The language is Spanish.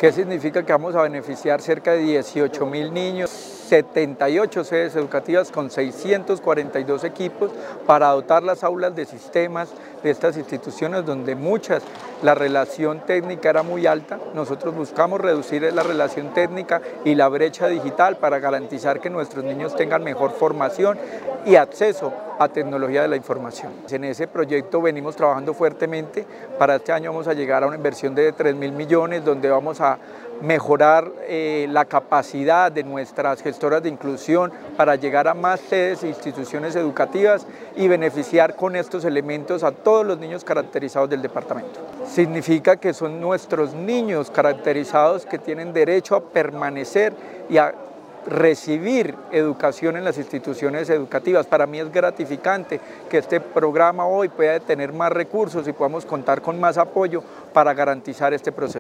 ¿Qué significa? Que vamos a beneficiar cerca de 18.000 niños, 78 sedes educativas con 642 equipos para dotar las aulas de sistemas de estas instituciones donde muchas la relación técnica era muy alta. Nosotros buscamos reducir la relación técnica y la brecha digital para garantizar que nuestros niños tengan mejor formación y acceso a tecnología de la información. En ese proyecto venimos trabajando fuertemente. Para este año vamos a llegar a una inversión de 3.000 millones, donde vamos a mejorar la capacidad de nuestras gestoras de inclusión para llegar a más sedes e instituciones educativas y beneficiar con estos elementos a todos los niños caracterizados del departamento. Significa que son nuestros niños caracterizados que tienen derecho a permanecer y a recibir educación en las instituciones educativas. Para mí es gratificante que este programa hoy pueda tener más recursos y podamos contar con más apoyo para garantizar este proceso.